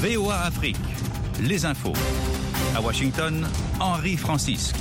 VOA Afrique, les infos. À Washington, Henri Francisque.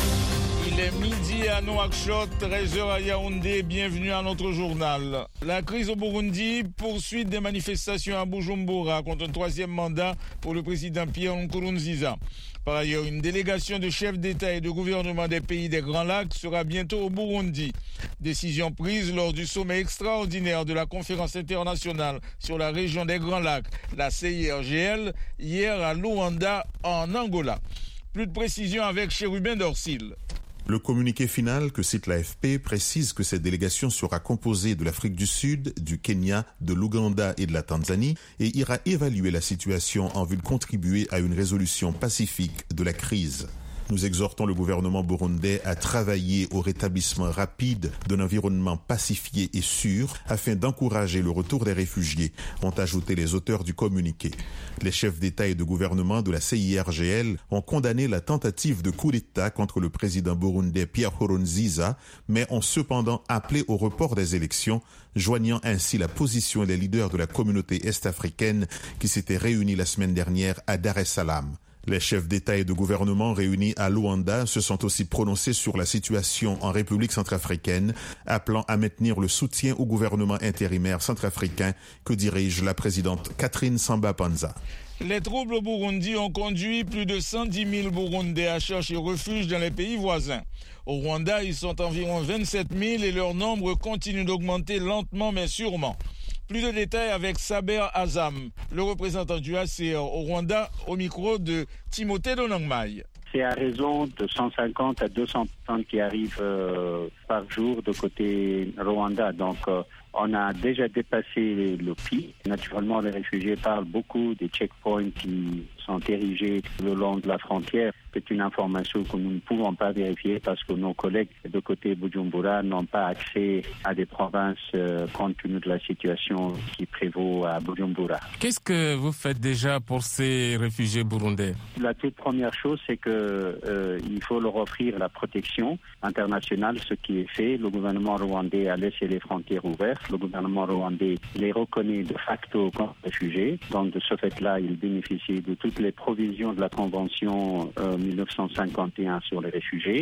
Il est midi à Nouakchott, 13h à Yaoundé. Bienvenue à notre journal. La crise au Burundi, poursuite des manifestations à Bujumbura contre un troisième mandat pour le président Pierre Nkurunziza. Par ailleurs, une délégation de chefs d'État et de gouvernement des pays des Grands Lacs sera bientôt au Burundi. Décision prise lors du sommet extraordinaire de la conférence internationale sur la région des Grands Lacs, la CIRGL, hier à Luanda, en Angola. Plus de précisions avec Chérubin Dorsil. Le communiqué final que cite l'AFP précise que cette délégation sera composée de l'Afrique du Sud, du Kenya, de l'Ouganda et de la Tanzanie et ira évaluer la situation en vue de contribuer à une résolution pacifique de la crise. Nous exhortons le gouvernement burundais à travailler au rétablissement rapide d'un environnement pacifié et sûr afin d'encourager le retour des réfugiés, ont ajouté les auteurs du communiqué. Les chefs d'État et de gouvernement de la CIRGL ont condamné la tentative de coup d'État contre le président burundais Pierre Nkurunziza, mais ont cependant appelé au report des élections, joignant ainsi la position des leaders de la communauté est-africaine qui s'étaient réunis la semaine dernière à Dar es Salaam. Les chefs d'État et de gouvernement réunis à Luanda se sont aussi prononcés sur la situation en République centrafricaine, appelant à maintenir le soutien au gouvernement intérimaire centrafricain que dirige la présidente Catherine Samba-Panza. Les troubles au Burundi ont conduit plus de 110 000 Burundais à chercher refuge dans les pays voisins. Au Rwanda, ils sont environ 27 000 et leur nombre continue d'augmenter lentement mais sûrement. Plus de détails avec Saber Azam, le représentant du HCR au Rwanda, au micro de Timothée Donangmaï. C'est à raison de 150 à 200 personnes qui arrivent par jour de côté Rwanda. Donc, on a déjà dépassé le pic. Naturellement, les réfugiés parlent beaucoup des checkpoints qui sont érigés le long de la frontière. C'est une information que nous ne pouvons pas vérifier parce que nos collègues de côté Bujumbura n'ont pas accès à des provinces compte tenu de la situation qui prévaut à Bujumbura. Qu'est-ce que vous faites déjà pour ces réfugiés burundais? La toute première chose, c'est que il faut leur offrir la protection internationale, ce qui est fait. Le gouvernement rwandais a laissé les frontières ouvertes. Le gouvernement rwandais les reconnaît de facto comme réfugiés. Donc, de ce fait-là, ils bénéficient de toutes les provisions de la Convention 1951 sur les réfugiés.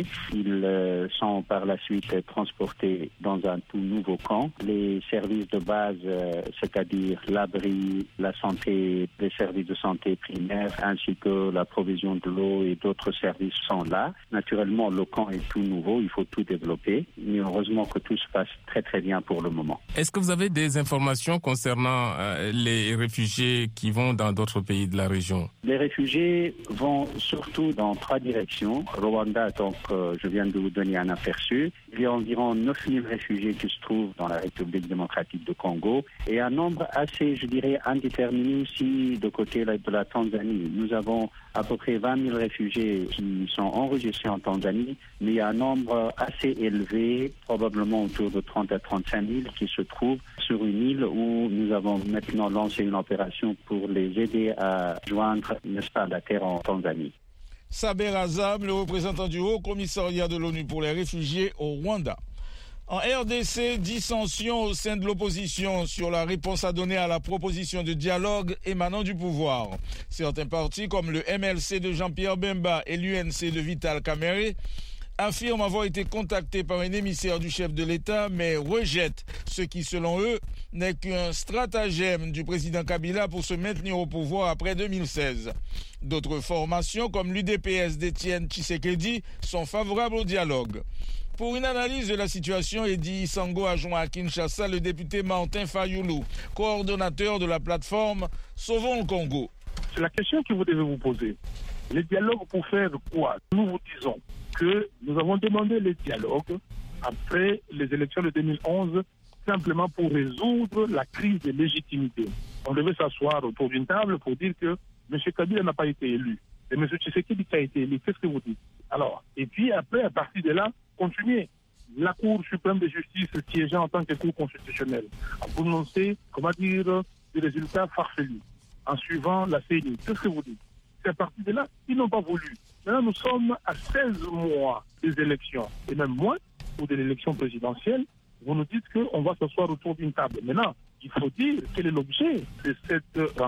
Ils sont par la suite transportés dans un tout nouveau camp. Les services de base, c'est-à-dire l'abri, la santé, les services de santé primaires, ainsi que la provision de l'eau et d'autres services sont là. Naturellement, le camp est tout nouveau, il faut tout développer. Mais heureusement que tout se passe très très bien pour le moment. Est-ce que vous avez des informations concernant les réfugiés qui vont dans d'autres pays de la région? Les réfugiés vont surtout dans 3 directions. Rwanda, donc, je viens de vous donner un aperçu. Il y a environ 9000 réfugiés qui se trouvent dans la République démocratique du Congo et un nombre assez, je dirais, indéterminé aussi de côté de la Tanzanie. Nous avons à peu près 20 000 réfugiés qui sont enregistrés en Tanzanie, mais il y a un nombre assez élevé, probablement autour de 30 à 35 000, qui se trouvent sur une île où nous avons maintenant lancé une opération pour les aider à joindre, n'est-ce pas, la terre en Tanzanie. Saber Azam, le représentant du Haut Commissariat de l'ONU pour les réfugiés au Rwanda. En RDC, dissension au sein de l'opposition sur la réponse à donner à la proposition de dialogue émanant du pouvoir. Certains partis, comme le MLC de Jean-Pierre Bemba et l'UNC de Vital Kamerhe, affirment avoir été contactés par un émissaire du chef de l'État, mais rejettent ce qui, selon eux, n'est qu'un stratagème du président Kabila pour se maintenir au pouvoir après 2016. D'autres formations, comme l'UDPS d'Étienne Tshisekedi, sont favorables au dialogue. Pour une analyse de la situation, Eddy Sango a joint à Kinshasa le député Martin Fayoulou, coordonnateur de la plateforme Sauvons le Congo. C'est la question que vous devez vous poser. Les dialogues pour faire quoi? Nous vous disons que nous avons demandé les dialogues après les élections de 2011 simplement pour résoudre la crise de légitimité. On devait s'asseoir autour d'une table pour dire que M. Kabila n'a pas été élu. Et M. Tshisekedi qui a été élu. Qu'est-ce que vous dites? Alors, et puis après, à partir de là, continuer. La Cour suprême de justice siégeant en tant que Cour constitutionnelle a prononcé, des résultats farfelus en suivant la CENI. Qu'est-ce que vous dites? C'est à partir de là, ils n'ont pas voulu. Maintenant, nous sommes à 16 mois des élections, et même moins, ou de l'élection présidentielle. Vous nous dites qu'on va s'asseoir autour d'une table. Maintenant, il faut dire quel est l'objet de cette rencontre.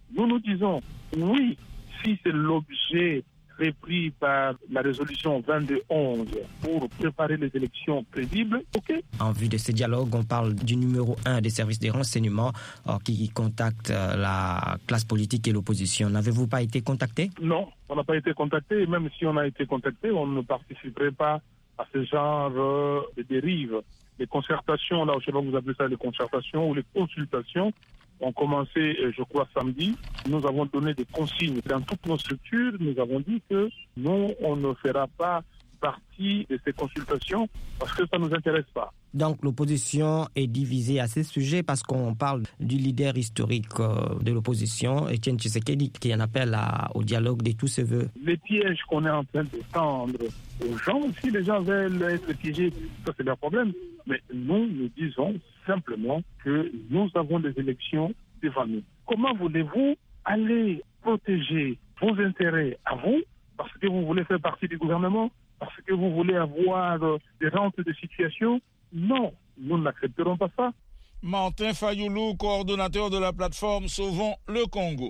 Nous nous disons, oui, si c'est l'objet repris par la résolution 2211 pour préparer les élections crédibles, ok. En vue de ce dialogue, on parle du numéro 1 des services de renseignement qui contacte la classe politique et l'opposition. N'avez-vous pas été contacté? Non, on n'a pas été contacté. Et même si on a été contacté, on ne participerait pas à ce genre de dérive. Les concertations, là, je ne sais pas vous appelez ça les concertations ou les consultations, ont commencé, je crois, samedi. Nous avons donné des consignes dans toutes nos structures. Nous avons dit que nous, on ne fera pas partie de ces consultations parce que ça ne nous intéresse pas. Donc l'opposition est divisée à ce sujet parce qu'on parle du leader historique de l'opposition, Etienne Tshisekedi, qui en appelle au dialogue de tous ses voeux. Les pièges qu'on est en train de tendre aux gens, si les gens veulent être piégés, ça c'est leur problème. Mais nous disons simplement que nous avons des élections devant nous. Comment voulez-vous aller protéger vos intérêts à vous parce que vous voulez faire partie du gouvernement, parce que vous voulez avoir des rentes de situation? Non, nous n'accepterons pas ça. Martin Fayoulou, coordonnateur de la plateforme Sauvons le Congo.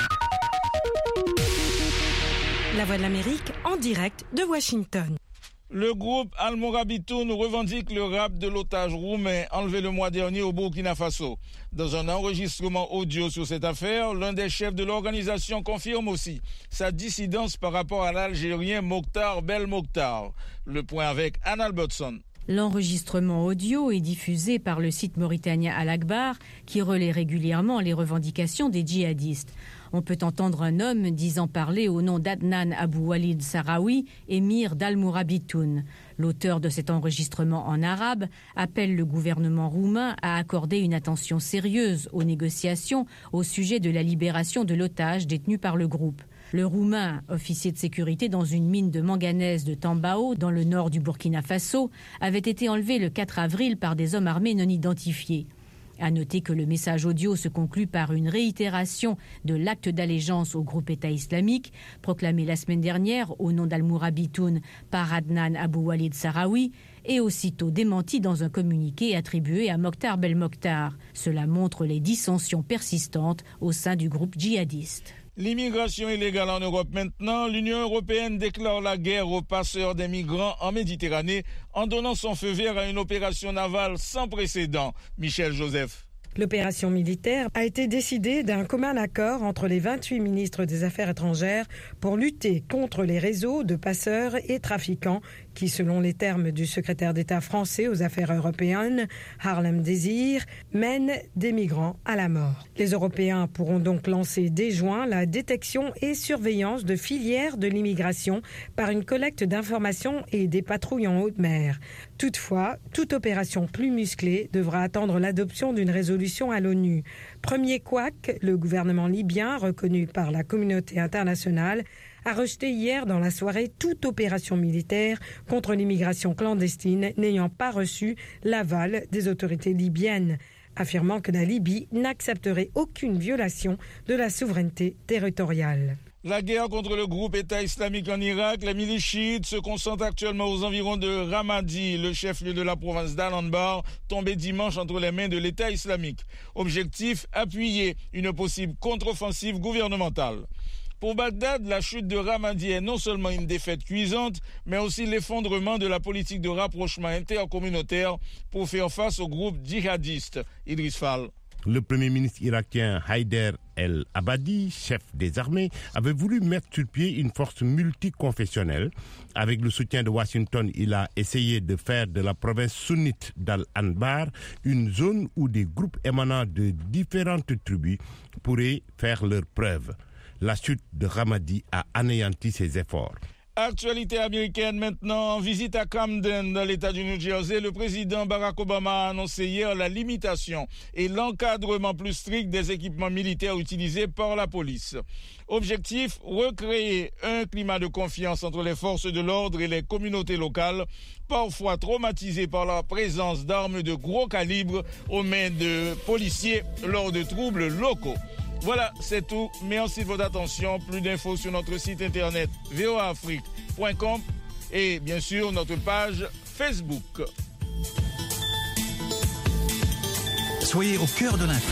La Voix de l'Amérique en direct de Washington. Le groupe Al-Mourabitoun revendique le rapt de l'otage roumain enlevé le mois dernier au Burkina Faso. Dans un enregistrement audio sur cette affaire, l'un des chefs de l'organisation confirme aussi sa dissidence par rapport à l'Algérien Mokhtar Belmokhtar. Le point avec Anne Albertson. L'enregistrement audio est diffusé par le site mauritanien Al-Akhbar qui relaie régulièrement les revendications des djihadistes. On peut entendre un homme disant parler au nom d'Adnan Abou Walid Sahraoui, émir d'Al-Mourabitoun. L'auteur de cet enregistrement en arabe appelle le gouvernement roumain à accorder une attention sérieuse aux négociations au sujet de la libération de l'otage détenu par le groupe. Le Roumain, officier de sécurité dans une mine de manganèse de Tambao, dans le nord du Burkina Faso, avait été enlevé le 4 avril par des hommes armés non identifiés. À noter que le message audio se conclut par une réitération de l'acte d'allégeance au groupe État islamique, proclamé la semaine dernière au nom d'Al-Mourabitoun par Adnan Abou Walid Sahraoui, et aussitôt démenti dans un communiqué attribué à Mokhtar Belmokhtar. Cela montre les dissensions persistantes au sein du groupe djihadiste. L'immigration illégale en Europe maintenant, l'Union européenne déclare la guerre aux passeurs des migrants en Méditerranée en donnant son feu vert à une opération navale sans précédent. Michel Joseph. L'opération militaire a été décidée d'un commun accord entre les 28 ministres des Affaires étrangères pour lutter contre les réseaux de passeurs et trafiquants qui, selon les termes du secrétaire d'État français aux Affaires européennes, Harlem Désir, mènent des migrants à la mort. Les Européens pourront donc lancer dès juin la détection et surveillance de filières de l'immigration par une collecte d'informations et des patrouilles en haute mer. Toutefois, toute opération plus musclée devra attendre l'adoption d'une résolution à l'ONU. Premier couac, le gouvernement libyen, reconnu par la communauté internationale, a rejeté hier dans la soirée toute opération militaire contre l'immigration clandestine n'ayant pas reçu l'aval des autorités libyennes, affirmant que la Libye n'accepterait aucune violation de la souveraineté territoriale. La guerre contre le groupe État islamique en Irak, les milices chiites se concentrent actuellement aux environs de Ramadi, le chef-lieu de la province d'Al-Anbar, tombé dimanche entre les mains de l'État islamique. Objectif, appuyer une possible contre-offensive gouvernementale. Pour Bagdad, la chute de Ramadi est non seulement une défaite cuisante, mais aussi l'effondrement de la politique de rapprochement intercommunautaire pour faire face au groupe djihadiste. Idriss Fall. Le premier ministre irakien Haider el-Abadi, chef des armées, avait voulu mettre sur pied une force multiconfessionnelle. Avec le soutien de Washington, il a essayé de faire de la province sunnite d'Al-Anbar une zone où des groupes émanant de différentes tribus pourraient faire leurs preuves. La chute de Ramadi a anéanti ses efforts. Actualité américaine maintenant, en visite à Camden dans l'état du New Jersey, le président Barack Obama a annoncé hier la limitation et l'encadrement plus strict des équipements militaires utilisés par la police. Objectif, recréer un climat de confiance entre les forces de l'ordre et les communautés locales, parfois traumatisées par la présence d'armes de gros calibre aux mains de policiers lors de troubles locaux. Voilà, c'est tout. Merci de votre attention. Plus d'infos sur notre site internet voaafrique.com et bien sûr notre page Facebook. Soyez au cœur de l'info.